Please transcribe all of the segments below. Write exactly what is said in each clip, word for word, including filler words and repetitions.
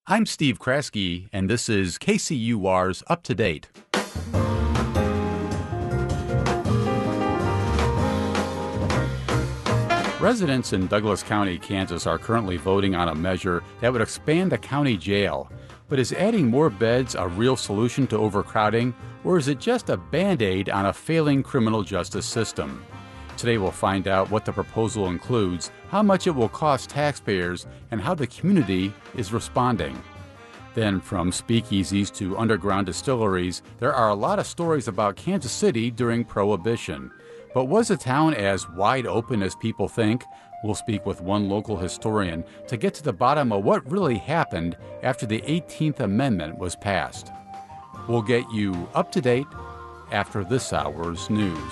I'm Steve Kraske, and this is K C U R's Up to Date. Residents in Douglas County, Kansas are currently voting on a measure that would expand the county jail. But is adding more beds a real solution to overcrowding, or is it just a Band-Aid on a failing criminal justice system? Today we'll find out what the proposal includes, how much it will cost taxpayers, and how the community is responding. Then, from speakeasies to underground distilleries, there are a lot of stories about Kansas City during Prohibition. But was the town as wide open as people think? We'll speak with one local historian to get to the bottom of what really happened after the eighteenth Amendment was passed. We'll get you up to date after this hour's news.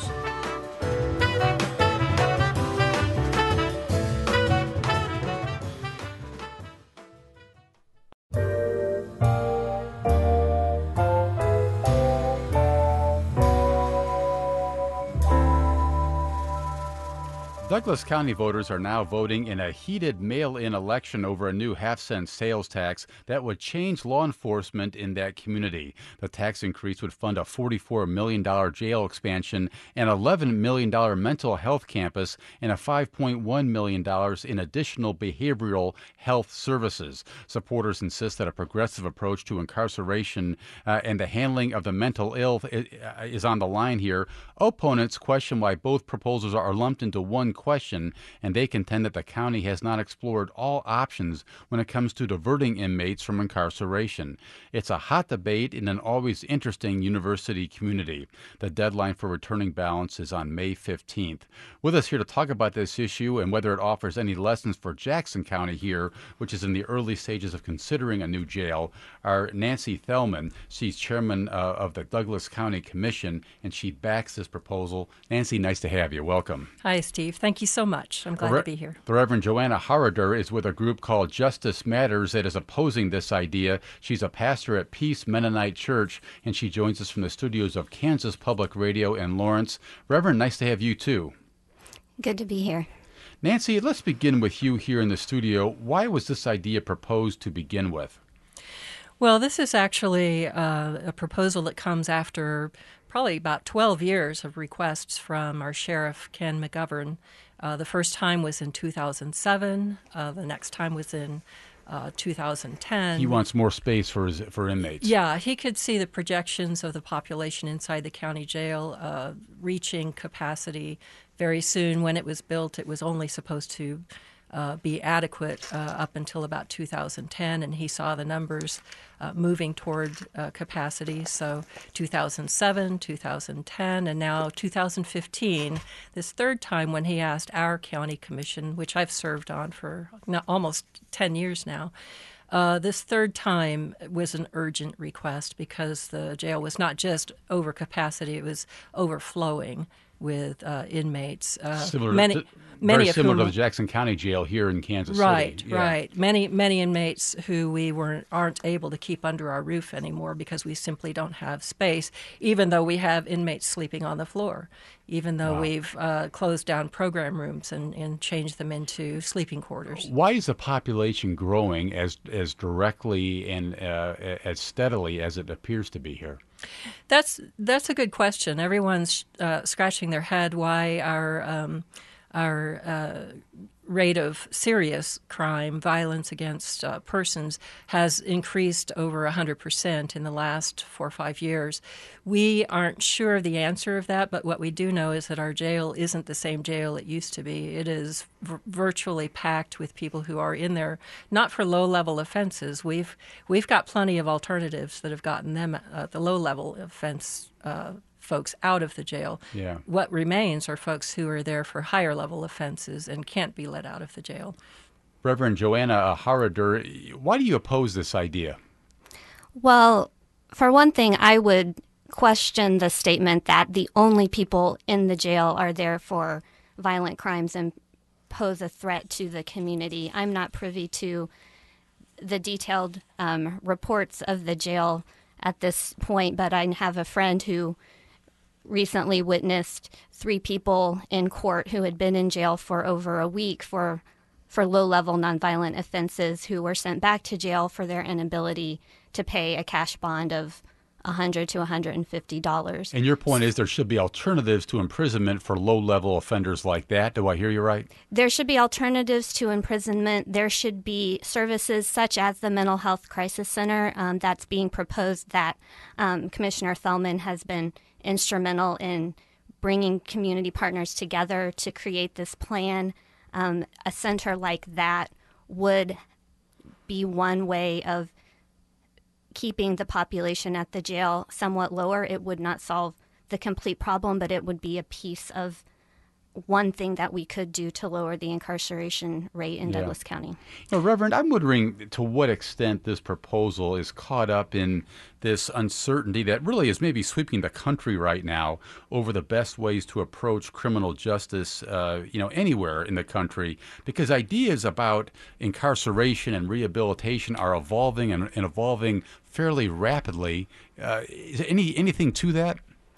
Douglas County voters are now voting in a heated mail-in election over a new half-cent sales tax that would change law enforcement in that community. The tax increase would fund a forty-four million dollars jail expansion, an eleven million dollars mental health campus, and a five point one million dollars in additional behavioral health services. Supporters insist that a progressive approach to incarceration uh, and the handling of the mental ill is on the line here. Opponents question why both proposals are lumped into one question, and they contend that the county has not explored all options when it comes to diverting inmates from incarceration. It's a hot debate in an always interesting university community. The deadline for returning balance is on May fifteenth. With us here to talk about this issue and whether it offers any lessons for Jackson County here, which is in the early stages of considering a new jail, are Nancy Thelman. She's chairman uh, of the Douglas County Commission, and she backs this proposal. Nancy, nice to have you. Welcome. Hi, Steve. Thank you so much. I'm glad Re- to be here. The Reverend Joanna Harrader is with a group called Justice Matters that is opposing this idea. She's a pastor at Peace Mennonite Church, and she joins us from the studios of Kansas Public Radio in Lawrence. Reverend, nice to have you too. Good to be here. Nancy, let's begin with you here in the studio. Why was this idea proposed to begin with? Well, this is actually uh, a proposal that comes after probably about twelve years of requests from our sheriff, Ken McGovern. Uh, the first time was in two thousand seven. Uh, the next time was in uh, two thousand ten. He wants more space for his, for inmates. Yeah, he could see the projections of the population inside the county jail uh, reaching capacity very soon. When it was built, it was only supposed to Uh, be adequate uh, up until about two thousand ten, and he saw the numbers uh, moving toward uh, capacity. So two thousand seven, two thousand ten, and now two thousand fifteen, this third time when he asked our county commission, which I've served on for not, almost ten years now, Uh, this third time was an urgent request because the jail was not just over capacity, it was overflowing with uh, inmates. Uh, similar many, to, many very of similar whom, to the Jackson County Jail here in Kansas right, City. Right, right. Many, many inmates who we weren't aren't able to keep under our roof anymore because we simply don't have space, even though we have inmates sleeping on the floor, even though Wow. we've uh, closed down program rooms and, and changed them into sleeping quarters. Why is the population growing as as directly and uh, as steadily as it appears to be here? That's that's a good question. Everyone's uh, scratching their head why our um, our uh, rate of serious crime, violence against uh, persons, has increased over one hundred percent in the last four or five years. We aren't sure of the answer of that, but what we do know is that our jail isn't the same jail it used to be. It is v- virtually packed with people who are in there, not for low-level offenses. We've we've got plenty of alternatives that have gotten them uh, the low-level offense uh, folks out of the jail. Yeah. What remains are folks who are there for higher level offenses and can't be let out of the jail. Reverend Joanna Harrader, why do you oppose this idea? Well, for one thing, I would question the statement that the only people in the jail are there for violent crimes and pose a threat to the community. I'm not privy to the detailed um, reports of the jail at this point, but I have a friend who recently witnessed three people in court who had been in jail for over a week for for low-level nonviolent offenses who were sent back to jail for their inability to pay a cash bond of one hundred to one hundred fifty dollars. And your point is there should be alternatives to imprisonment for low-level offenders like that. Do I hear you right? There should be alternatives to imprisonment. There should be services such as the Mental Health Crisis Center um, that's being proposed that um, Commissioner Thellman has been instrumental in bringing community partners together to create this plan. Um, a center like that would be one way of keeping the population at the jail somewhat lower. It would not solve the complete problem, but it would be a piece of one thing that we could do to lower the incarceration rate in Yeah. Douglas County. Now, Reverend, I'm wondering to what extent this proposal is caught up in this uncertainty that really is maybe sweeping the country right now over the best ways to approach criminal justice, uh, you know, anywhere in the country, because ideas about incarceration and rehabilitation are evolving and, and evolving fairly rapidly. Uh, is there any anything to that?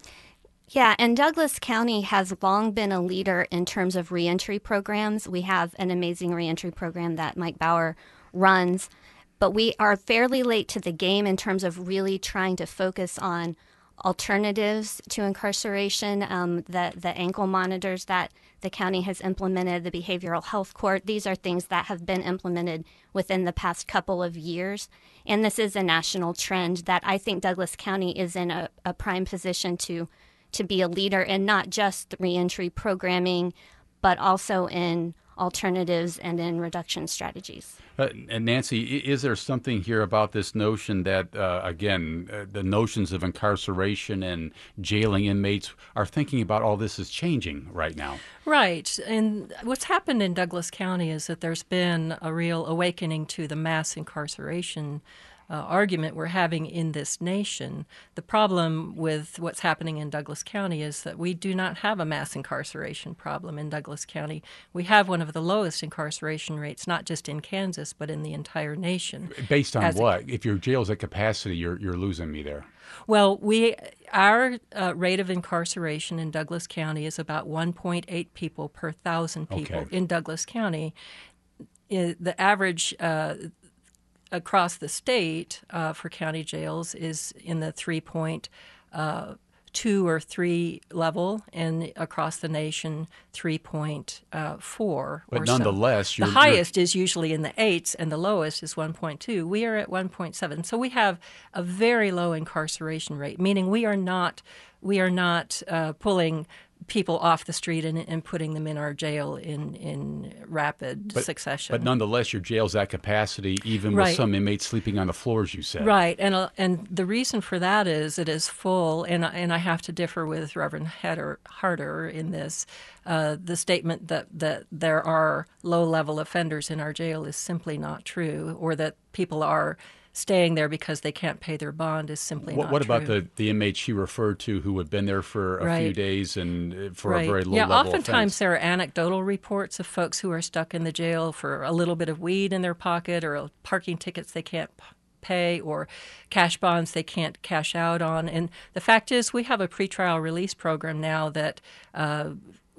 Yeah, and Douglas County has long been a leader in terms of reentry programs. We have an amazing reentry program that Mike Bauer runs, but we are fairly late to the game in terms of really trying to focus on alternatives to incarceration. Um, the, the ankle monitors that the county has implemented, the behavioral health court, these are things that have been implemented within the past couple of years. And this is a national trend that I think Douglas County is in a, a prime position to to be a leader in not just reentry programming, but also in alternatives and in reduction strategies. Uh, and Nancy, is there something here about this notion that, uh, again, uh, the notions of incarceration and jailing inmates are thinking about all this is changing right now? Right. And what's happened in Douglas County is that there's been a real awakening to the mass incarceration Uh, argument we're having in this nation. The problem with what's happening in Douglas County is that we do not have a mass incarceration problem in Douglas County. We have one of the lowest incarceration rates, not just in Kansas, but in the entire nation. Based on As what? A, if your jail's at capacity, you're you're losing me there. Well, we our uh, rate of incarceration in Douglas County is about one point eight people per thousand people Okay. in Douglas County. I, the average uh, across the state uh, for county jails is in the three point two or three level, and across the nation three point four. But or nonetheless, so. you're, the highest is usually in the eights, and the lowest is one point two. We are at one point seven, so we have a very low incarceration rate, meaning we are not we are not uh, pulling people off the street and, and putting them in our jail in, in rapid but, succession. But nonetheless, your jail's at capacity, even Right. with some inmates sleeping on the floors, you said. Right, and uh, and the reason for that is it is full, and and I have to differ with Reverend Hatter, Harder in this. Uh, the statement that, that there are low-level offenders in our jail is simply not true, or that people are staying there because they can't pay their bond is simply What, not what true. about the, the inmates she referred to who had been there for a Right. few days and uh, for right. a very low yeah, level oftentimes offense? there are anecdotal reports of folks who are stuck in the jail for a little bit of weed in their pocket, or parking tickets they can't p- pay, or cash bonds they can't cash out on. And the fact is, we have a pretrial release program now that uh,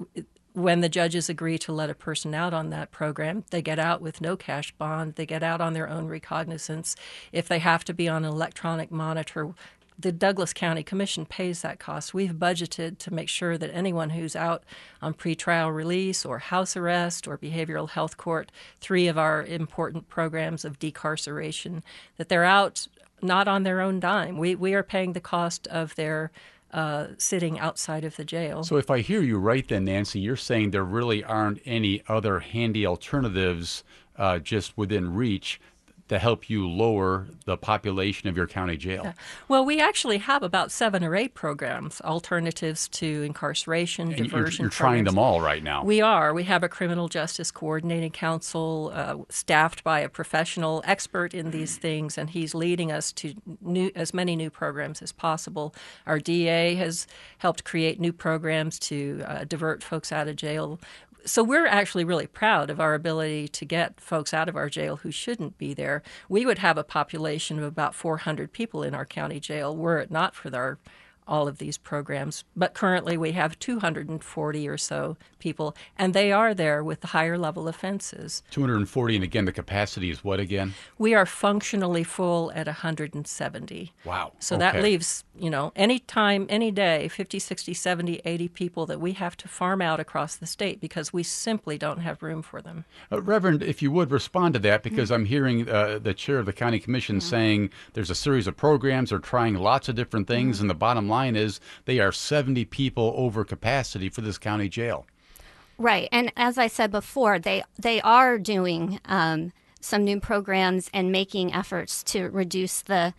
when the judges agree to let a person out on that program, they get out with no cash bond. They get out on their own recognizance. If they have to be on an electronic monitor, the Douglas County Commission pays that cost. We've budgeted to make sure that anyone who's out on pretrial release or house arrest or behavioral health court, three of our important programs of decarceration, that they're out not on their own dime. We we are paying the cost of their uh, sitting outside of the jail. So if I hear you right then, Nancy, you're saying there really aren't any other handy alternatives uh, just within reach to help you lower the population of your county jail. Yeah. Well, we actually have about seven or eight programs, alternatives to incarceration, And you're, diversion you're trying programs. them all right now. We are. We have a criminal justice coordinating council uh, staffed by a professional expert in these things, and he's leading us to new, as many new programs as possible. Our D A has helped create new programs to uh, divert folks out of jail. So we're actually really proud of our ability to get folks out of our jail who shouldn't be there. We would have a population of about four hundred people in our county jail were it not for our all of these programs. But currently we have two hundred forty or so people, and they are there with the higher level offenses. two hundred forty, and again, the capacity is what again? We are functionally full at one hundred seventy. Wow. So okay. that leaves, you know, any time, any day, fifty, sixty, seventy, eighty people that we have to farm out across the state because we simply don't have room for them. Uh, Reverend, if you would respond to that, because mm-hmm. I'm hearing uh, the chair of the county commission mm-hmm. saying there's a series of programs, they're trying lots of different things, mm-hmm. and the bottom line is they are seventy people over capacity for this county jail. Right. And as I said before, they, they are doing um, some new programs and making efforts to reduce the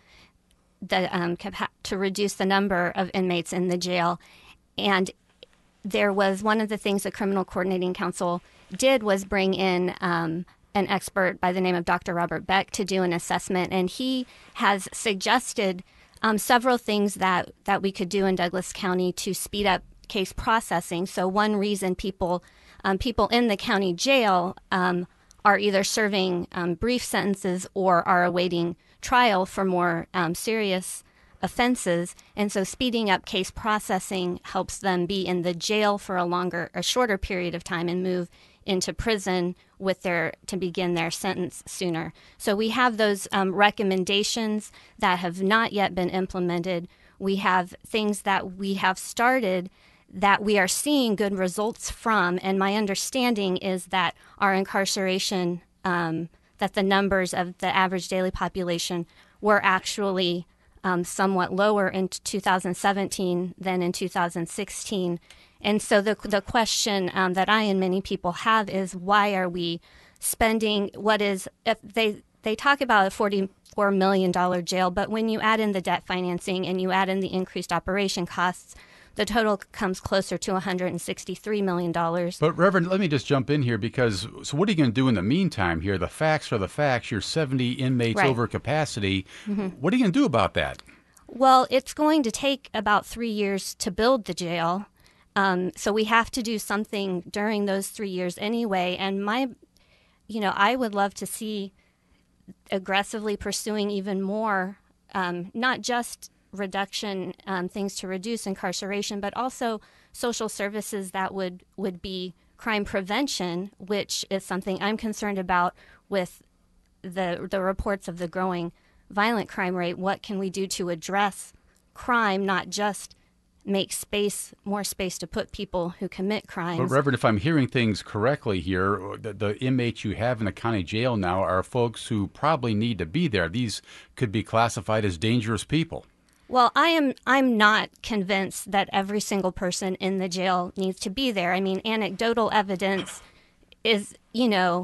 the um, capa- to reduce the number of inmates in the jail. And there was one of the things the Criminal Coordinating Council did was bring in um, an expert by the name of Doctor Robert Beck to do an assessment. And he has suggested um, several things that, that we could do in Douglas County to speed up case processing. So one reason people um, people in the county jail um, are either serving um, brief sentences or are awaiting trial for more um, serious offenses, and so speeding up case processing helps them be in the jail for a longer, a shorter period of time and move into prison with their to begin their sentence sooner. So we have those um, recommendations that have not yet been implemented. We have things that we have started that we are seeing good results from, and my understanding is that our incarceration, um, that the numbers of the average daily population were actually um, somewhat lower in two thousand seventeen than in two thousand sixteen. And so the the question um, that I and many people have is, why are we spending what is, if they, they talk about a forty-four million dollars jail, but when you add in the debt financing and you add in the increased operation costs, the total comes closer to one hundred sixty-three million dollars. But, Reverend, let me just jump in here because, so what are you going to do in the meantime here? The facts are the facts. You're seventy inmates right. over capacity. Mm-hmm. What are you going to do about that? Well, it's going to take about three years to build the jail. Um, so we have to do something during those three years anyway. And my, you know, I would love to see aggressively pursuing even more, um, not just reduction, um, things to reduce incarceration, but also social services that would, would be crime prevention, which is something I'm concerned about with the the reports of the growing violent crime rate. What can we do to address crime, not just make space, more space to put people who commit crimes? But, Reverend, if I'm hearing things correctly here, the, the inmates you have in the county jail now are folks who probably need to be there. These could be classified as dangerous people. Well, I am I'm not convinced that every single person in the jail needs to be there. I mean, anecdotal evidence is, you know,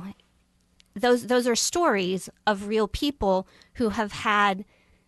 those those are stories of real people who have had,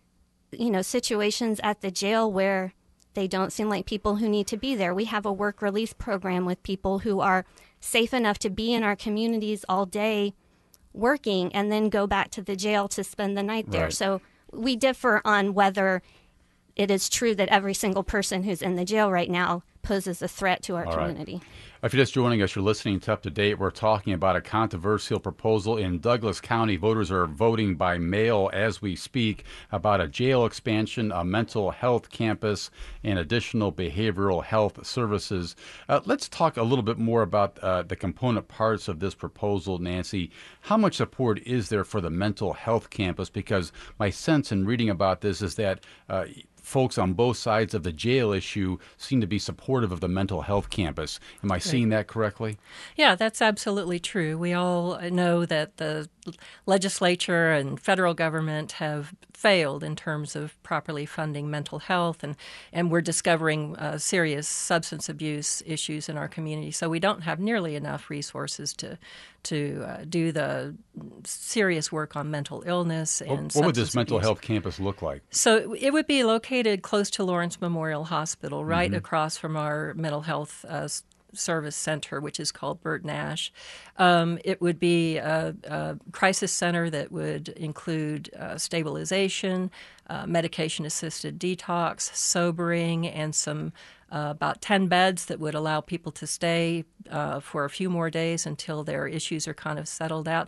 you know, situations at the jail where they don't seem like people who need to be there. We have a work release program with people who are safe enough to be in our communities all day working and then go back to the jail to spend the night there. Right. So we differ on whether it is true that every single person who's in the jail right now poses a threat to our All community. Right. If you're just joining us, you're listening to Up to Date. We're talking about a controversial proposal in Douglas County. Voters are voting by mail as we speak about a jail expansion, a mental health campus, and additional behavioral health services. Uh, let's talk a little bit more about uh, the component parts of this proposal, Nancy. How much support is there for the mental health campus? Because my sense in reading about this is that uh, folks on both sides of the jail issue seem to be supportive of the mental health campus. Am I right. seeing that correctly? Yeah, that's absolutely true. We all know that the legislature and federal government have failed in terms of properly funding mental health, and, and we're discovering uh, serious substance abuse issues in our community. So we don't have nearly enough resources to to uh, do the serious work on mental illness and What, what would this mental abuse. health campus look like? So it would be located close to Lawrence Memorial Hospital, right mm-hmm. across from our mental health uh, service center, which is called Burt Nash. Um, it would be a, a crisis center that would include uh, stabilization, uh, medication-assisted detox, sobering, and some uh, about ten beds that would allow people to stay uh, for a few more days until their issues are kind of settled out.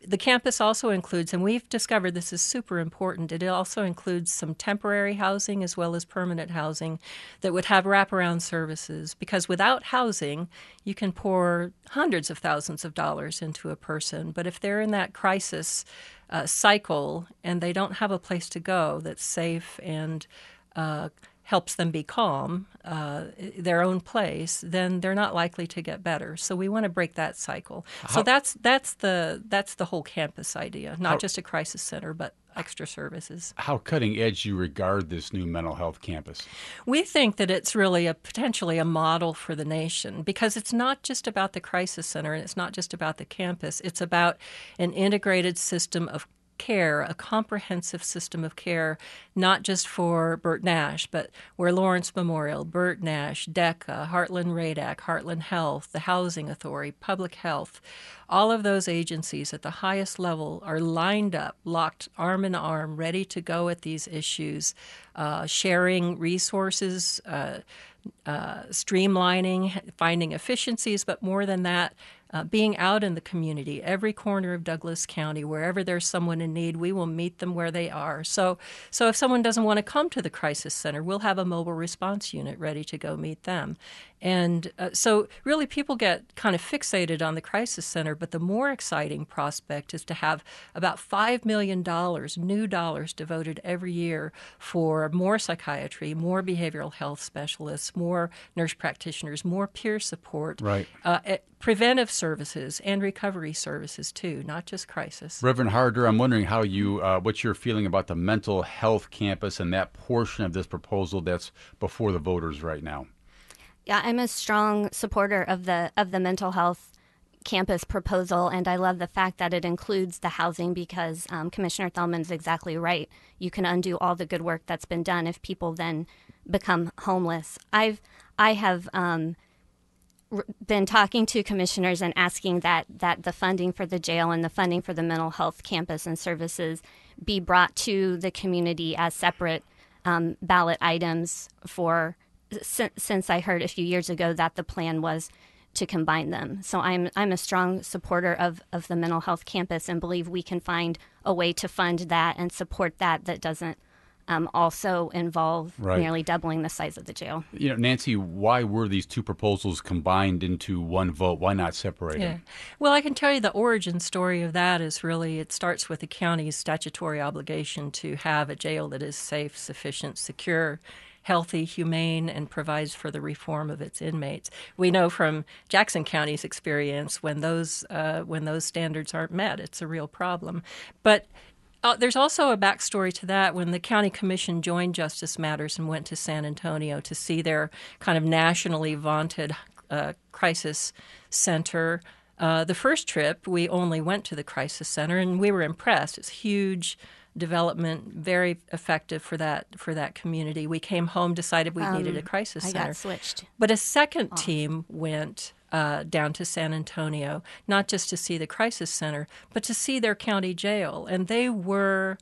the campus also includes, and we've discovered this is super important, it also includes some temporary housing as well as permanent housing that would have wraparound services. Because without housing, you can pour hundreds of thousands of dollars into a person. But if they're in that crisis uh, cycle and they don't have a place to go that's safe and uh, helps them be calm, uh, their own place, then they're not likely to get better. So we want to break that cycle. How, so that's that's the that's the whole campus idea, not how, just a crisis center, but extra services. How cutting edge you regard this new mental health campus? We think that it's really a potentially a model for the nation, because it's not just about the crisis center and it's not just about the campus. It's about an integrated system of care, a comprehensive system of care, not just for Burt Nash, but where Lawrence Memorial, Burt Nash, DECA, Heartland Radac, Heartland Health, the Housing Authority, Public Health, all of those agencies at the highest level are lined up, locked arm in arm, ready to go at these issues, uh, sharing resources, uh, uh, streamlining, finding efficiencies, but more than that, Uh, being out in the community, every corner of Douglas County, wherever there's someone in need, we will meet them where they are. So, so if someone doesn't want to come to the crisis center, we'll have a mobile response unit ready to go meet them. And uh, so really people get kind of fixated on the crisis center, but the more exciting prospect is to have about five million dollars, new dollars devoted every year for more psychiatry, more behavioral health specialists, more nurse practitioners, more peer support, Right. uh, preventive services and recovery services too, not just crisis. Reverend Harder, I'm wondering how you, uh, what you're feeling about the mental health campus and that portion of this proposal that's before the voters right now. Yeah, I'm a strong supporter of the of the mental health campus proposal, and I love the fact that it includes the housing because um, Commissioner Thelman's exactly right. You can undo all the good work that's been done if people then become homeless. I've I have. Um, been talking to commissioners and asking that that the funding for the jail and the funding for the mental health campus and services be brought to the community as separate um, ballot items for since, since I heard a few years ago that the plan was to combine them. So I'm I'm a strong supporter of, of the mental health campus and believe we can find a way to fund that and support that that doesn't Um, also involve Right. nearly doubling the size of the jail. You know, Nancy, why were these two proposals combined into one vote? Why not separate Yeah. them? Well, I can tell you the origin story of that is really, it starts with the county's statutory obligation to have a jail that is safe, sufficient, secure, healthy, humane, and provides for the reform of its inmates. We know from Jackson County's experience when those uh, when those standards aren't met, it's a real problem. But Uh, there's also a backstory to that. When the county commission joined Justice Matters and went to San Antonio to see their kind of nationally vaunted uh, crisis center, uh, the first trip we only went to the crisis center and we were impressed. It's huge development, very effective for that for that community. We came home, decided we Um, needed a crisis I center. got switched. But a second team went uh, down to San Antonio, not just to see the crisis center, but to see their county jail. And they were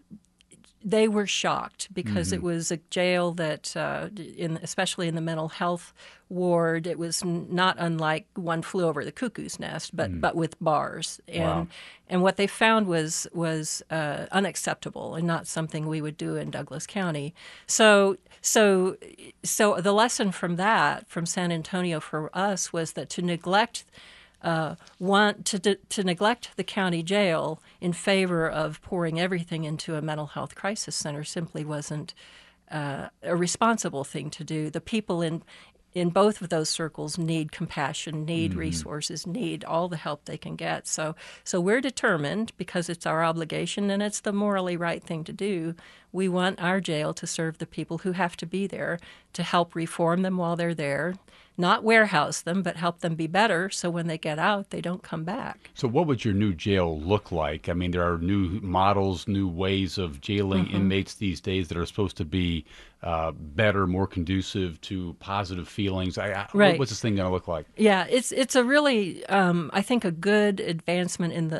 they were shocked because Mm-hmm. it was a jail that, uh, in, especially in the mental health ward, it was n- not unlike One Flew Over the Cuckoo's Nest, but Mm. but with bars. And Wow. and what they found was was uh, unacceptable and not something we would do in Douglas County. So so so the lesson from that, from San Antonio for us, was that to neglect uh, want to to neglect the county jail in favor of pouring everything into a mental health crisis center simply wasn't uh, a responsible thing to do. The people in in both of those circles need compassion, need Mm-hmm. resources, need all the help they can get. So so we're determined, because it's our obligation and it's the morally right thing to do. We want our jail to serve the people who have to be there, to help reform them while they're there, not warehouse them, but help them be better so when they get out, they don't come back. So what would your new jail look like? I mean, there are new models, new ways of jailing Mm-hmm. inmates these days that are supposed to be uh, better, more conducive to positive feelings. I, I, Right. What's this thing going to look like? Yeah, it's it's a really, um, I think, a good advancement in the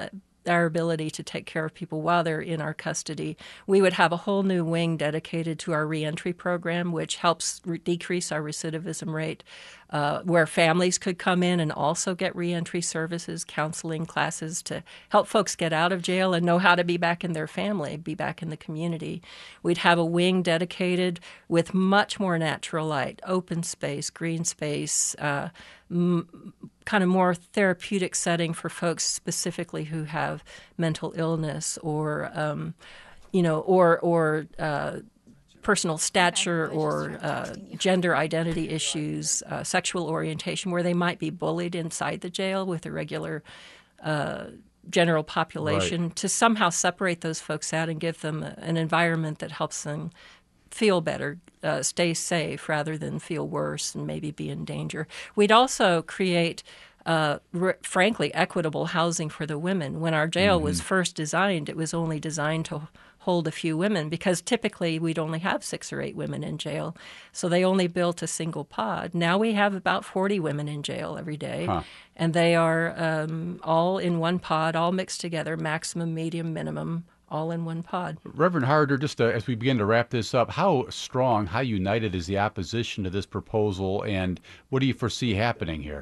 our ability to take care of people while they're in our custody. We would have a whole new wing dedicated to our reentry program, which helps re- decrease our recidivism rate, uh, where families could come in and also get reentry services, counseling classes to help folks get out of jail and know how to be back in their family, be back in the community. We'd have a wing dedicated with much more natural light, open space, green space, uh, m- kind of more therapeutic setting for folks specifically who have mental illness or, um, you know, or or uh, personal stature or uh, gender identity issues, uh, sexual orientation, where they might be bullied inside the jail with a regular uh, general population, right. to somehow separate those folks out and give them an environment that helps them feel better, uh, stay safe, rather than feel worse and maybe be in danger. We'd also create, uh, r- frankly, equitable housing for the women. When our jail mm-hmm. was first designed, it was only designed to hold a few women because typically we'd only have six or eight women in jail. So they only built a single pod. Now we have about forty women in jail every day, huh. and they are um, all in one pod, all mixed together, maximum, medium, minimum, all in one pod. Reverend Harder, just uh, as we begin to wrap this up, how strong, how united is the opposition to this proposal, and what do you foresee happening here?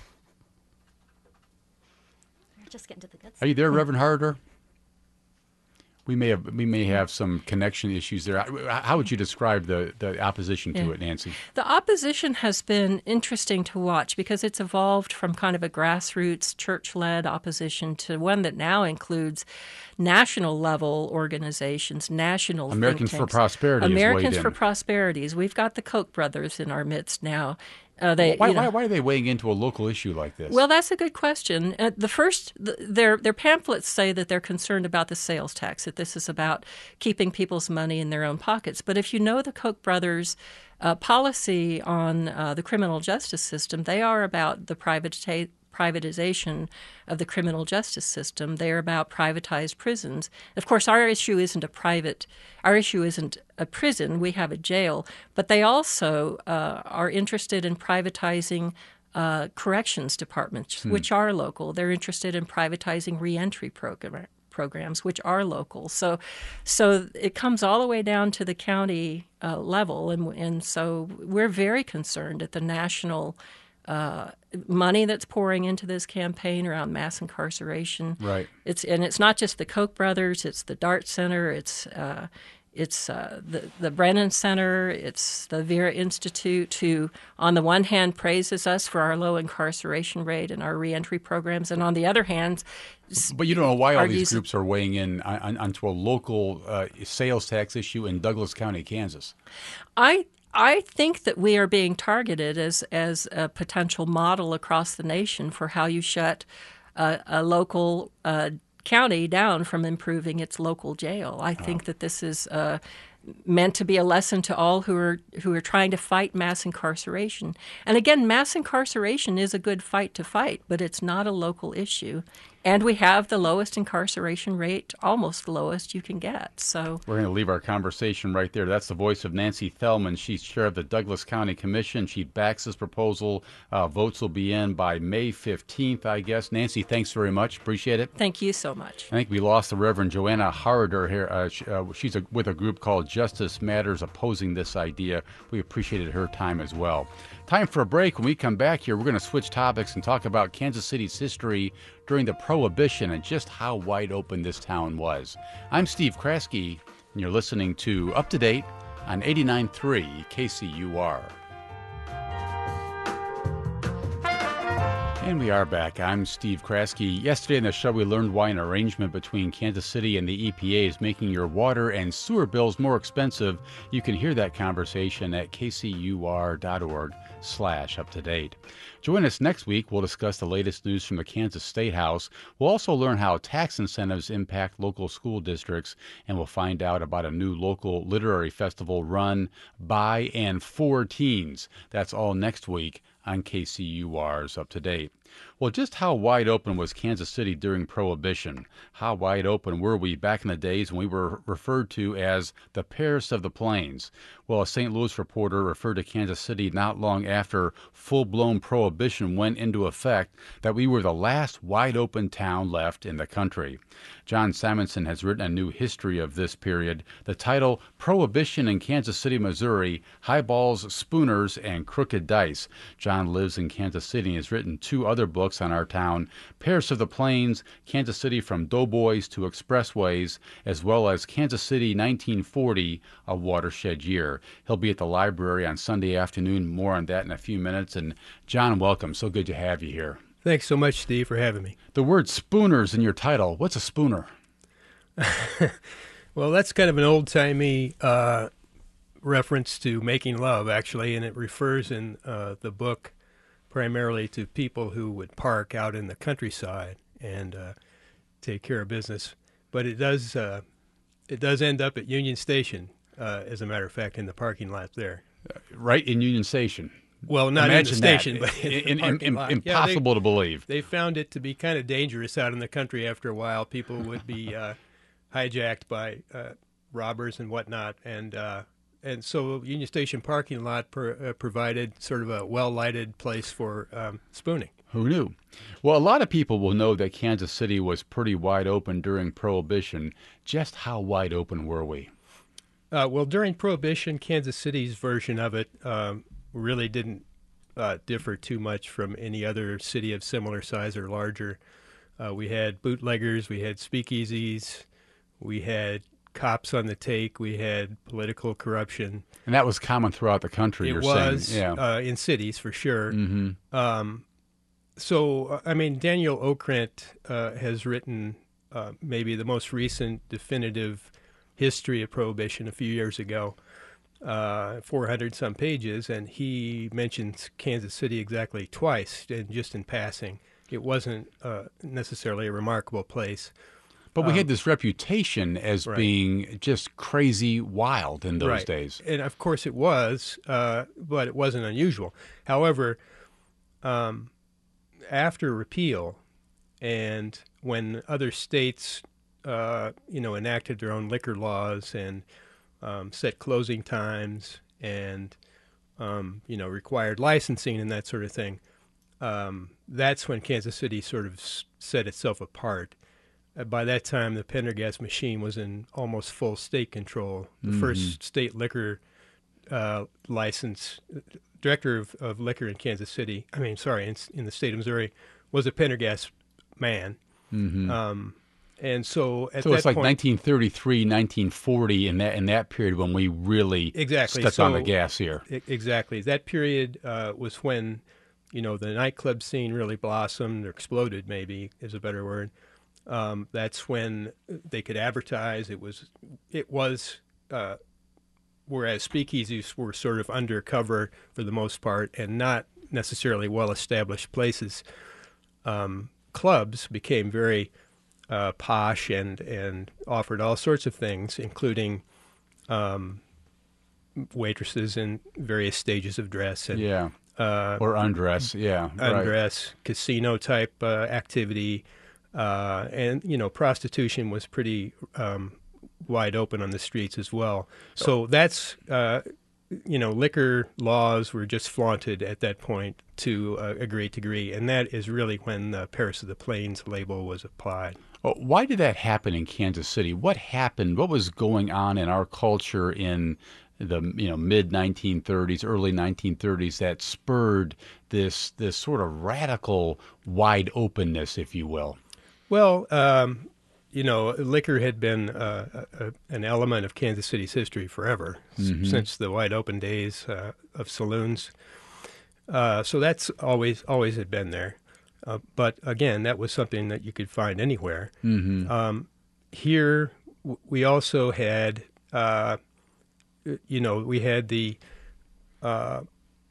Just getting to the good stuff. Are you there, Reverend Harder? We may have we may have some connection issues there. How would you describe the, the opposition to yeah. it, Nancy? The opposition has been interesting to watch because it's evolved from kind of a grassroots, church-led opposition to one that now includes national-level organizations, national Americans think for tanks. Prosperity. Americans is for in. Prosperities. We've got the Koch brothers in our midst now. Uh, they, why, you know, why, why are they weighing into a local issue like this? Well, that's a good question. Uh, the first, the, their their pamphlets say that they're concerned about the sales tax, that this is about keeping people's money in their own pockets. But if you know the Koch brothers' uh, policy on uh, the criminal justice system, they are about the private privatization of the criminal justice system. They are about privatized prisons. Of course, our issue isn't a private, our issue isn't a prison. We have a jail. But they also uh, are interested in privatizing uh, corrections departments, hmm. which are local. They're interested in privatizing reentry program, programs, which are local. So, so it comes all the way down to the county uh, level, and and so we're very concerned at the national Uh, money that's pouring into this campaign around mass incarceration. Right. It's and it's not just the Koch brothers. It's the Dart Center. It's uh, it's uh, the the Brennan Center. It's the Vera Institute, who, on the one hand, praises us for our low incarceration rate and our reentry programs, and on the other hand, but you don't know why all argues, these groups are weighing in on, on, onto a local uh, sales tax issue in Douglas County, Kansas. I. I think that we are being targeted as as a potential model across the nation for how you shut uh, a local uh, county down from improving its local jail. I think oh. that this is uh, meant to be a lesson to all who are who are trying to fight mass incarceration. And again, mass incarceration is a good fight to fight, but it's not a local issue. And we have the lowest incarceration rate, almost the lowest you can get. So we're going to leave our conversation right there. That's the voice of Nancy Thelman. She's chair of the Douglas County Commission. She backs this proposal. Uh, votes will be in by May fifteenth, I guess. Nancy, thanks very much. Appreciate it. Thank you so much. I think we lost the Reverend Joanna Harder here. Uh, she, uh, she's a, with a group called Justice Matters opposing this idea. We appreciated her time as well. Time for a break. When we come back here, we're going to switch topics and talk about Kansas City's history during the Prohibition and just how wide open this town was. I'm Steve Kraske, and you're listening to Up to Date on eighty-nine point three K C U R. And we are back. I'm Steve Kraske. Yesterday in the show, we learned why an arrangement between Kansas City and the E P A is making your water and sewer bills more expensive. You can hear that conversation at kcur.org slash up to date. Join us next week. We'll discuss the latest news from the Kansas State House. We'll also learn how tax incentives impact local school districts, and we'll find out about a new local literary festival run by and for teens. That's all next week on K C U R's Up to Date. Well, just how wide open was Kansas City during Prohibition? How wide open were we back in the days when we were referred to as the Paris of the Plains? Well, a Saint Louis reporter referred to Kansas City not long after full-blown Prohibition went into effect that we were the last wide open town left in the country. John Simonson has written a new history of this period. The title, Prohibition in Kansas City, Missouri, Highballs, Spooners, and Crooked Dice. John lives in Kansas City and has written two other books on our town, Paris of the Plains, Kansas City from Doughboys to Expressways, as well as Kansas City nineteen forty, A Watershed Year. He'll be at the library on Sunday afternoon. More on that in a few minutes. And John, welcome. So good to have you here. Thanks so much, Steve, for having me. The word spooners in your title. What's a spooner? Well, that's kind of an old-timey uh, reference to making love, actually, and it refers in uh, the book primarily to people who would park out in the countryside and uh, take care of business. But it does uh, it does end up at Union Station, uh, as a matter of fact, in the parking lot there. Right in Union Station. Well, not Imagine in the station, that. but in, in, the parking in, lot. Impossible yeah, they, to believe. They found it to be kind of dangerous out in the country after a while. People would be uh, hijacked by uh, robbers and whatnot, and uh, and so Union Station parking lot per, uh, provided sort of a well-lighted place for um, spooning. Who knew? Well, a lot of people will know that Kansas City was pretty wide open during Prohibition. Just how wide open were we? Uh, well, during Prohibition, Kansas City's version of it um, really didn't uh, differ too much from any other city of similar size or larger. Uh, we had bootleggers, we had speakeasies, we had cops on the take, we had political corruption. And that was common throughout the country, it you're was, saying. Yeah. Uh, in cities, for sure. Mm-hmm. Um, so, I mean, Daniel Okrent uh, has written uh, maybe the most recent definitive history of Prohibition a few years ago, uh, four hundred some pages, and he mentions Kansas City exactly twice, and just in passing. It wasn't uh, necessarily a remarkable place. But we um, had this reputation as right. being just crazy wild in those right. days. And of course it was, uh, but it wasn't unusual. However, um, after repeal, and when other states Uh, you know, enacted their own liquor laws and um, set closing times and, um, you know, required licensing and that sort of thing. Um, that's when Kansas City sort of s- set itself apart. Uh, by that time, the Pendergast machine was in almost full state control. The Mm-hmm. first state liquor uh, license, director of, of liquor in Kansas City, I mean, sorry, in, in the state of Missouri, was a Pendergast man. Mm-hmm. Um, And so at so that it's like point, nineteen thirty-three, nineteen forty in that in that period when we really exactly stepped so, on the gas here. I- exactly. That period uh, was when, you know, the nightclub scene really blossomed or exploded, maybe is a better word. Um, that's when they could advertise. It was, it was, uh, whereas speakeasies were sort of undercover for the most part and not necessarily well-established places. Um, clubs became very Uh, posh and, and offered all sorts of things, including um, waitresses in various stages of dress and Yeah. uh, Or undress, yeah. undress, Right. casino type uh, activity, uh, and you know, prostitution was pretty um, wide open on the streets as well. So that's uh, you know, liquor laws were just flaunted at that point to uh, a great degree, and that is really when the Paris of the Plains label was applied. Oh, why did that happen in Kansas City? What happened? What was going on in our culture in the you know mid nineteen thirties, early nineteen thirties that spurred this this sort of radical wide openness, if you will? Well, um, you know, liquor had been uh, a, a, an element of Kansas City's history forever, mm-hmm. s- since the wide open days uh, of saloons. Uh, so that's always always had been there. Uh, but again, that was something that you could find anywhere. Mm-hmm. Um, here, w- we also had, uh, you know, we had the uh,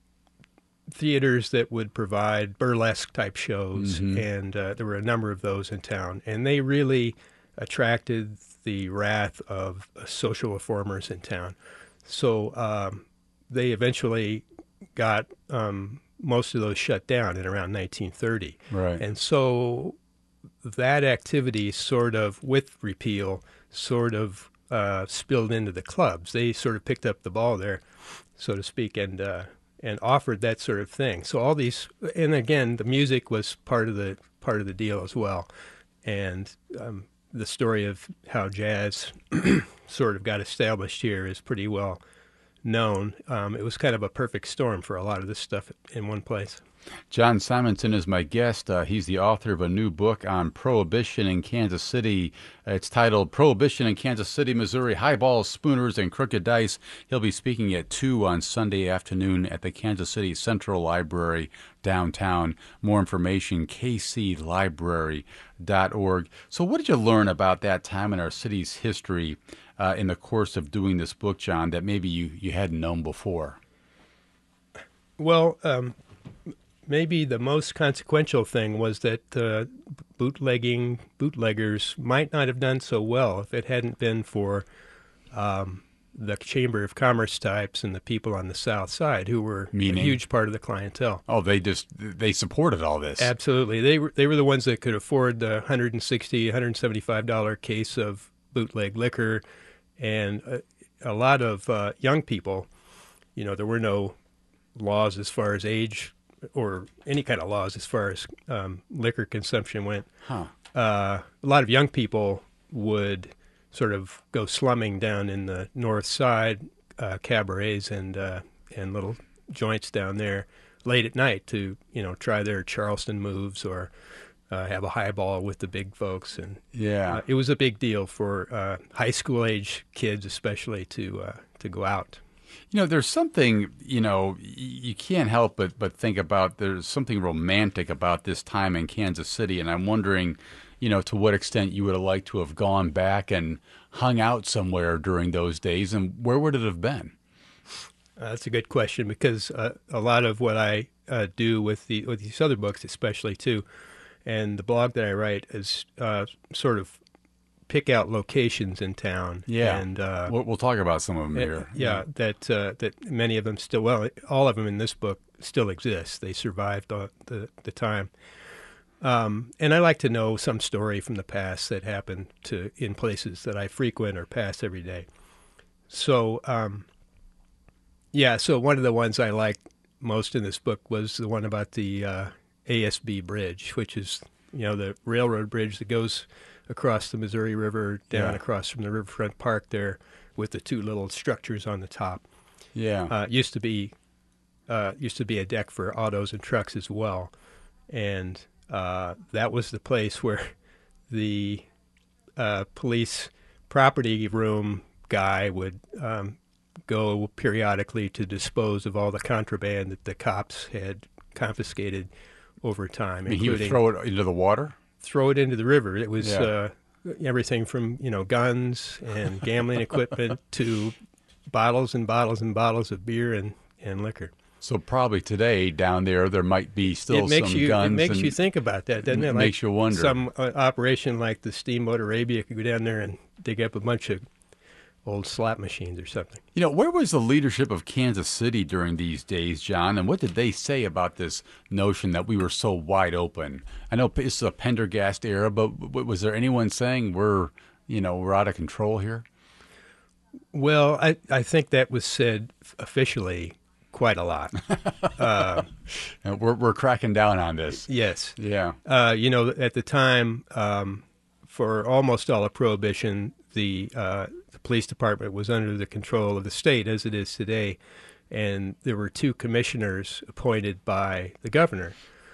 theaters that would provide burlesque type shows, mm-hmm. and uh, there were a number of those in town, and they really attracted the wrath of uh, social reformers in town. So um, they eventually got um, most of those shut down in around nineteen thirty. Right. And so that activity sort of, with repeal, sort of uh, spilled into the clubs. They sort of picked up the ball there, so to speak, and uh, and offered that sort of thing. So all these, and again, the music was part of the part of the deal as well, and um, the story of how jazz sort of got established here is pretty well known. Um, it was kind of a perfect storm for a lot of this stuff in one place. John Simonson is my guest. Uh, he's the author of a new book on Prohibition in Kansas City. It's titled Prohibition in Kansas City, Missouri, Highballs, Spooners, and Crooked Dice. He'll be speaking at two on Sunday afternoon at the Kansas City Central Library downtown. More information, k c library dot org. So what did you learn about that time in our city's history uh, in the course of doing this book, John, that maybe you, you hadn't known before? Well, um, maybe the most consequential thing was that uh, bootlegging, bootleggers might not have done so well if it hadn't been for um, the Chamber of Commerce types and the people on the South Side who were Meaning? a huge part of the clientele. Oh, they just, they supported all this. Absolutely. They were, they were the ones that could afford the one hundred sixty dollars, one hundred seventy-five dollars case of bootleg liquor. And a, a lot of uh, young people, you know, there were no laws as far as age or any kind of laws as far as um, liquor consumption went. Huh. Uh, a lot of young people would sort of go slumming down in the north side, uh, cabarets and uh, and little joints down there late at night to, you know, try their Charleston moves or uh, have a highball with the big folks. And Yeah. uh, it was a big deal for uh, high school age kids especially to uh, to go out. You know, there's something, you know, y- you can't help but, but think about there's something romantic about this time in Kansas City. And I'm wondering, you know, to what extent you would have liked to have gone back and hung out somewhere during those days. And where would it have been? Uh, that's a good question because uh, a lot of what I uh, do with the with these other books, especially too, and the blog that I write is uh, sort of pick out locations in town. Yeah. And uh, We'll, we'll talk about some of them Uh, here. yeah, that uh, that many of them still, well, all of them in this book still exist. They survived the the, the time. Um, and I like to know some story from the past that happened to in places that I frequent or pass every day. So, um, yeah, so one of the ones I liked most in this book was the one about the uh, A S B Bridge, which is, you know, the railroad bridge that goes across the Missouri River, down Yeah. across from the Riverfront Park there with the two little structures on the top. Yeah. Uh, used to be uh, used to be a deck for autos and trucks as well. And uh, that was the place where the uh, police property room guy would um, go periodically to dispose of all the contraband that the cops had confiscated over time, I mean, he would including throw it into the water? throw it into the river. It was Yeah. uh, everything from, you know, guns and gambling equipment to bottles and bottles and bottles of beer and, and liquor. So probably today down there, there might be still it makes some you guns. it makes and you think about that, doesn't it? it Like makes you wonder. Some uh, operation like the Steamboat Arabia could go down there and dig up a bunch of old slot machines or something. You know, where was the leadership of Kansas City during these days, John? And what did they say about this notion that we were so wide open? I know this is a Pendergast era, but w- was there anyone saying we're, you know, we're out of control here? Well, I, I think that was said officially quite a lot. uh, And we're we're cracking down on this. yes. Yeah. Uh, you know, at the time, um, for almost all of Prohibition, the, uh, the police department was under the control of the state, as it is today, and there were two commissioners appointed by the governor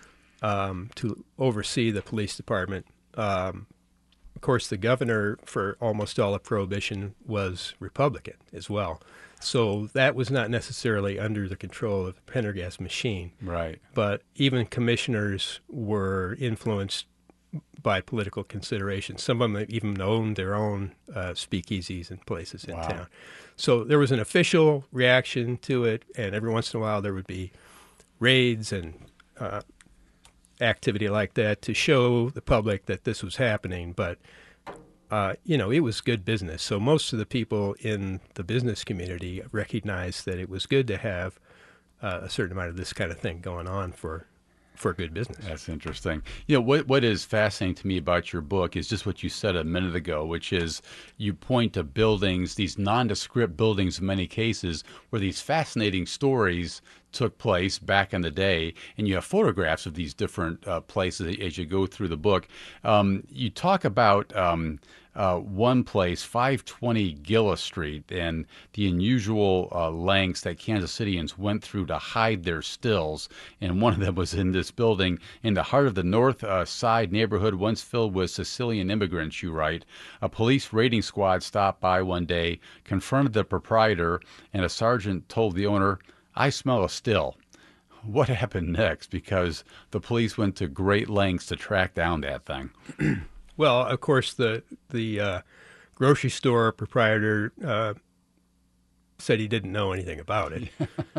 um, to oversee the police department. Um, of course, the governor for almost all of Prohibition was Republican as well, so that was not necessarily under the control of the Pendergast machine. Right. But even commissioners were influenced by political considerations. Some of them even owned their own uh, speakeasies and places in Wow. town. So there was an official reaction to it, and every once in a while there would be raids and uh, activity like that to show the public that this was happening. But, uh, you know, it was good business. So most of the people in the business community recognized that it was good to have uh, a certain amount of this kind of thing going on for for good business. That's interesting. You know, what what is fascinating to me about your book is just what you said a minute ago, which is you point to buildings, these nondescript buildings in many cases, where these fascinating stories took place back in the day, and you have photographs of these different uh, places as you go through the book. Um, you talk about um, uh, one place, five twenty Gillis Street, and the unusual uh, lengths that Kansas Cityans went through to hide their stills. And one of them was in this building in the heart of the North uh, Side neighborhood, once filled with Sicilian immigrants, you write. A police raiding squad stopped by one day, confronted the proprietor, and a sergeant told the owner, "I smell a still." What happened next? Because the police went to great lengths to track down that thing. Well, of course, the the uh, grocery store proprietor uh, said he didn't know anything about it.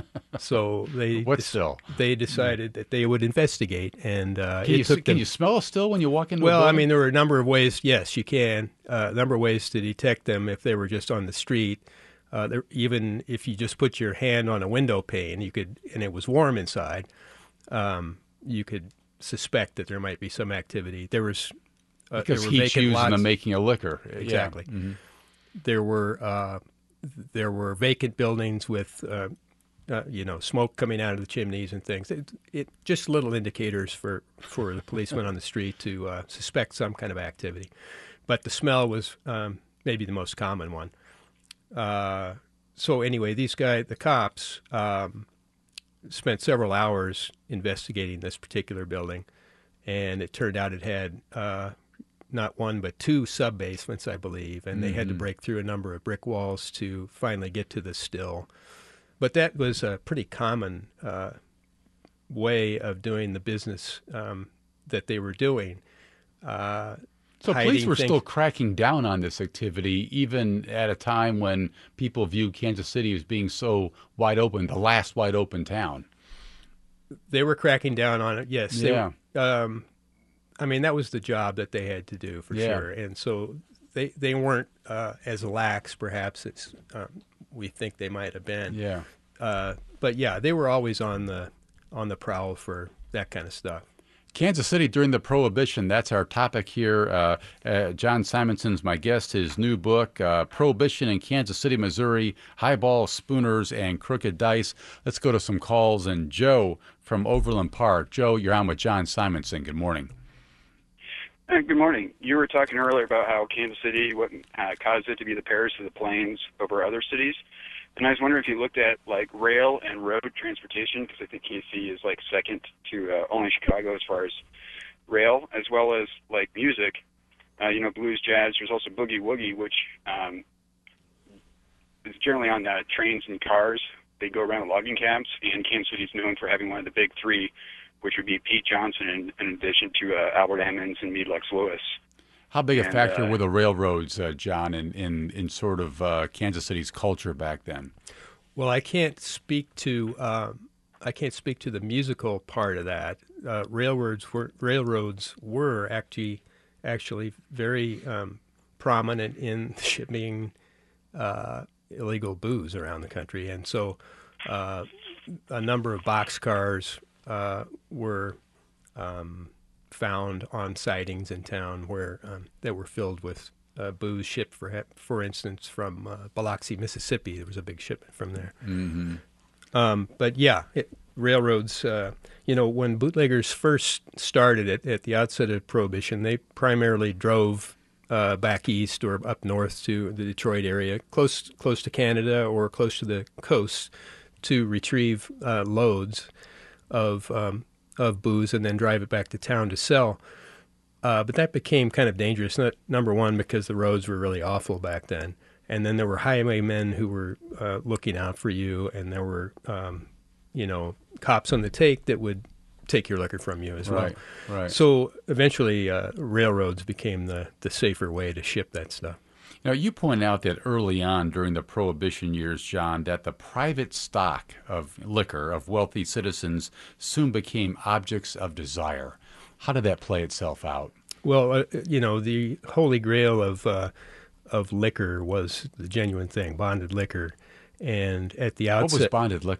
So they What still? they decided that they would investigate, and uh, Can, it you, took can them. you smell a still when you walk into a Well, I building? mean, there were a number of ways. Yes, you can. Uh, a number of ways to detect them if they were just on the street. Uh, there, even if you just put your hand on a window pane, you could, and it was warm inside, um, you could suspect that there might be some activity. There was uh, because there were heat's vacant used in lots. the making of liquor. Yeah. Exactly. Mhm. There were uh, there were vacant buildings with uh, uh, you know smoke coming out of the chimneys and things. It, it just little indicators for for the policeman on the street to uh, suspect some kind of activity. But the smell was um, maybe the most common one. Uh, so anyway, these guys, the cops, um, spent several hours investigating this particular building, and it turned out it had uh, not one but two sub-basements, I believe, and they had to break through a number of brick walls to finally get to the still. But that was a pretty common uh, way of doing the business um, that they were doing. Uh, So police hiding were things- still cracking down on this activity, even at a time when people viewed Kansas City as being so wide open, the last wide open town. They were cracking down on it, yes. They- Yeah. um, I mean, that was the job that they had to do, for Yeah. sure. And so they they weren't uh, as lax, perhaps, as um, we think they might have been. Yeah. Uh, but, yeah, they were always on the on the prowl for that kind of stuff. Kansas City during the Prohibition, that's our topic here. Uh, uh, John Simonson's my guest. His new book, uh, Prohibition in Kansas City, Missouri, Highball, Spooners, and Crooked Dice. Let's go to some calls. And Joe from Overland Park. Joe, you're on with John Simonson. Good morning. Uh, Good morning. You were talking earlier about how Kansas City what uh, caused it to be the Paris of the Plains over other cities. And I was wondering if you looked at like rail and road transportation, because I think K C is like second to uh, only Chicago as far as rail, as well as like music. Uh, you know, blues, jazz. There's also boogie woogie, which um, is generally on uh, trains and cars. They go around logging cabs, and Kansas City is known for having one of the big three, which would be Pete Johnson, in, in addition to uh, Albert Emmons and Mead Lux Lewis. How big a And, factor uh, were the railroads, uh, John, in, in, in sort of uh, Kansas City's culture back then? Well, I can't speak to um, I can't speak to the musical part of that. Uh, railroads were railroads were actually actually very um, prominent in shipping uh, illegal booze around the country, and so uh, a number of boxcars uh, were um, found on sidings in town where um, that were filled with uh, booze shipped, for for instance, from uh, Biloxi, Mississippi. There was a big shipment from there. Mm-hmm. Um, but yeah, it, railroads. Uh, you know, when bootleggers first started at, at the outset of Prohibition, they primarily drove uh, back east or up north to the Detroit area, close close to Canada or close to the coast, to retrieve uh, loads of um, of booze and then drive it back to town to sell. Uh, but that became kind of dangerous. Not, number one, because the roads were really awful back then, and then there were highwaymen who were uh, looking out for you, and there were um, you know cops on the take that would take your liquor from you as well. Right, right. So eventually, uh, railroads became the the safer way to ship that stuff. Now, you point out that early on during the Prohibition years, John, that the private stock of liquor of wealthy citizens soon became objects of desire. How did that play itself out? Well, uh, you know, the holy grail of uh, of liquor was the genuine thing, bonded liquor. And at the What was outset, bonded liquor?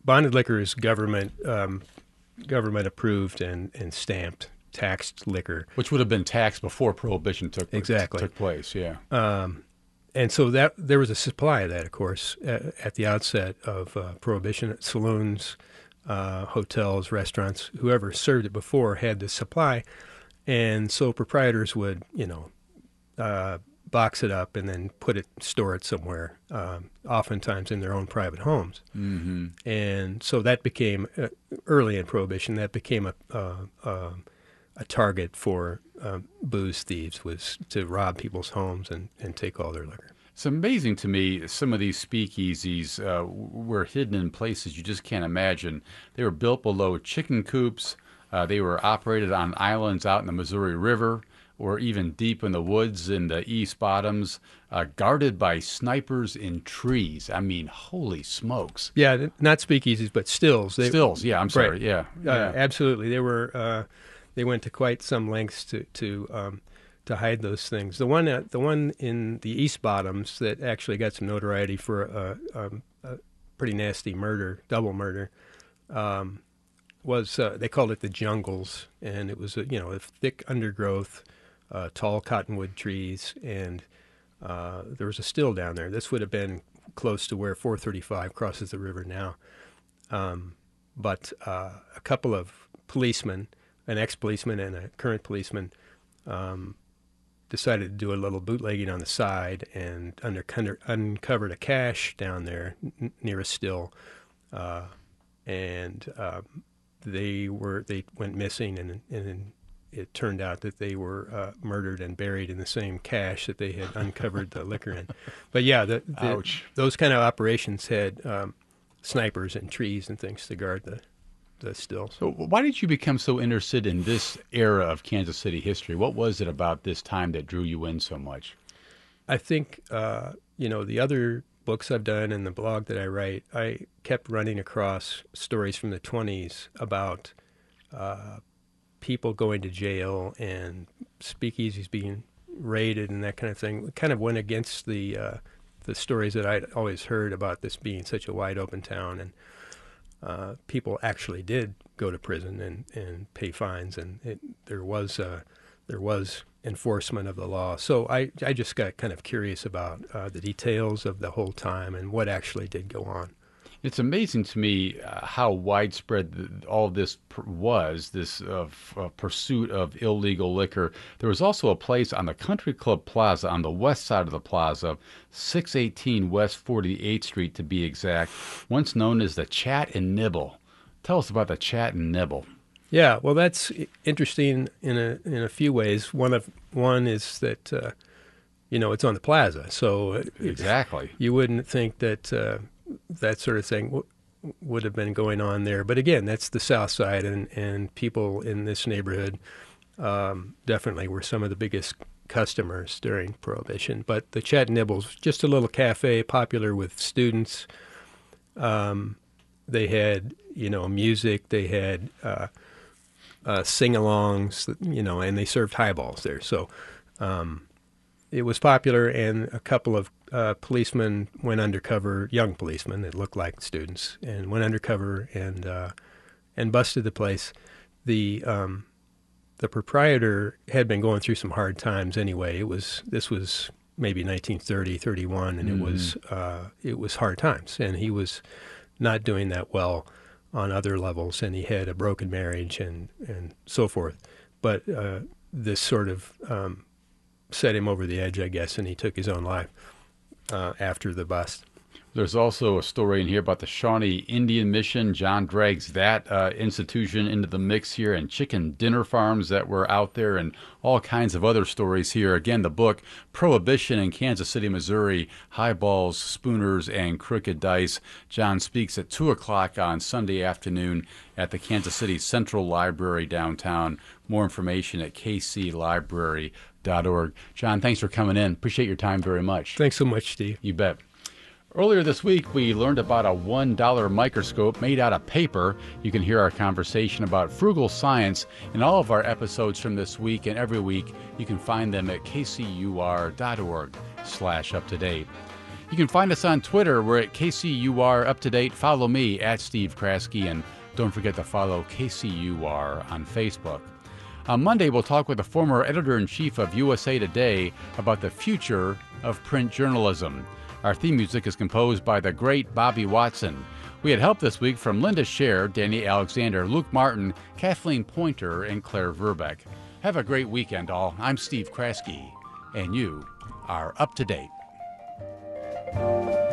bonded liquor is government um, government approved and, and stamped taxed liquor, which would have been taxed before Prohibition took exactly took place. Yeah, um, and so that there was a supply of that, of course, at, at the outset of uh, Prohibition. Saloons, uh, hotels, restaurants, whoever served it before had the supply, and so proprietors would, you know, uh, box it up and then put it, store it somewhere, um, oftentimes in their own private homes. mm-hmm. And so that became uh, early in Prohibition. That became a a, a, a target for um, booze thieves, was to rob people's homes and, and take all their liquor. It's amazing to me, some of these speakeasies uh, were hidden in places you just can't imagine. They were built below chicken coops. Uh, they were operated on islands out in the Missouri River, or even deep in the woods in the East Bottoms, uh, guarded by snipers in trees. I mean, holy smokes. Yeah, not speakeasies, but stills. They, Stills, yeah, I'm sorry, right. yeah. Uh, yeah. Absolutely. They were, uh, they went to quite some lengths to, to, um, to hide those things. The one, uh, the one in the East Bottoms that actually got some notoriety for a, um, a pretty nasty murder, double murder, um, was, uh, they called it the Jungles, and it was, a, you know, a thick undergrowth, Uh, tall cottonwood trees, and uh, there was a still down there. This would have been close to where four thirty-five crosses the river now. Um, but uh, a couple of policemen, an ex-policeman and a current policeman, um, decided to do a little bootlegging on the side and under, under, uncovered a cache down there n- near a still, uh, and uh, they were they went missing, and and it turned out that they were uh, murdered and buried in the same cache that they had uncovered the liquor in. But yeah, the, the, Ouch. those kind of operations had um, snipers and trees and things to guard the, the stills. So why did you become so interested in this era of Kansas City history? What was it about this time that drew you in so much? I think, uh, you know, the other books I've done and the blog that I write, I kept running across stories from the twenties about uh, people going to jail and speakeasies being raided and that kind of thing. It kind of went against the uh, the stories that I'd always heard about this being such a wide open town, and uh, people actually did go to prison and, and pay fines, and it, there was uh, there was enforcement of the law. So I I just got kind of curious about uh, the details of the whole time and what actually did go on. It's amazing to me uh, how widespread th- all this pr- was, this uh, f- uh, pursuit of illegal liquor. There was also a place on the Country Club Plaza on the west side of the plaza, six eighteen West forty-eighth Street to be exact, once known as the Chat and Nibble. Tell us about the Chat and Nibble. Yeah, well, that's interesting in a in a few ways. One of one is that uh, you know it's on the plaza, so it, Exactly. you wouldn't think that uh, that sort of thing w- would have been going on there. But again, that's the South Side, and, and people in this neighborhood um, definitely were some of the biggest customers during Prohibition. But the Chat and Nibbles, just a little cafe, popular with students. Um, they had, you know, music. They had uh, uh, sing-alongs, you know, and they served highballs there. So um, it was popular, and a couple of uh, policemen went undercover, young policemen that looked like students, and went undercover and uh, and busted the place. The um, the proprietor had been going through some hard times anyway. It was this was maybe nineteen thirty, thirty-one, and mm-hmm. it was uh, it was hard times, and he was not doing that well on other levels, and he had a broken marriage and, and so forth. But uh, this sort of um, set him over the edge, I guess, and he took his own life uh, after the bust. There's also a story in here about the Shawnee Indian Mission. John drags that uh, institution into the mix here, and chicken dinner farms that were out there, and all kinds of other stories here. Again, the book, Prohibition in Kansas City, Missouri, Highballs, Spooners, and Crooked Dice. John speaks at two o'clock on Sunday afternoon at the Kansas City Central Library downtown. More information at k c library dot org. John, thanks for coming in. Appreciate your time very much. Thanks so much, Steve. You bet. Earlier this week, we learned about a one dollar microscope made out of paper. You can hear our conversation about frugal science in all of our episodes from this week, and every week you can find them at k c u r dot org slash up to date. You can find us on Twitter. We're at K C U R Up to Date. Follow me at Steve Kraske, and don't forget to follow K C U R on Facebook. On Monday, we'll talk with the former editor-in-chief of U S A Today about the future of print journalism. Our theme music is composed by the great Bobby Watson. We had help this week from Linda Scher, Danny Alexander, Luke Martin, Kathleen Pointer, and Claire Verbeck. Have a great weekend, all. I'm Steve Kraske, and you are up to date.